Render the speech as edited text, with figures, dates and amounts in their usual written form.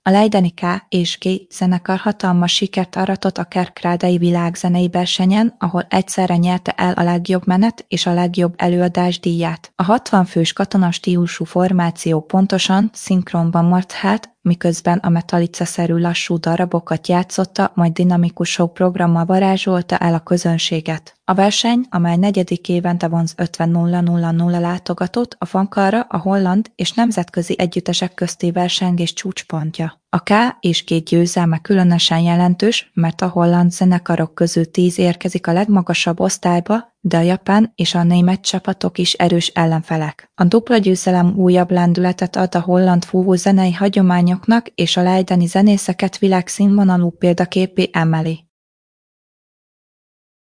A leideni K és G zenekar hatalmas sikert aratott a Kerkrádai világzenei versenyen, ahol egyszerre nyerte el a legjobb menet és a legjobb előadás díját. A 60 fős katonastílusú formáció pontosan, szinkronban marchált, miközben a Metallica-szerű lassú darabokat játszotta, majd dinamikus showprogrammal varázsolta el a közönséget. A verseny, amely negyedik évente vonz 50 000 látogatót, a fankarra a holland és nemzetközi együttesek közti versengés csúcspontja. A K és G győzelme különösen jelentős, mert a holland zenekarok közül 10 érkezik a legmagasabb osztályba, de a japán és a német csapatok is erős ellenfelek. A dupla győzelem újabb lendületet ad a holland fúvó zenei hagyományoknak és a leideni zenészeket világszínvonalú példaképé emeli.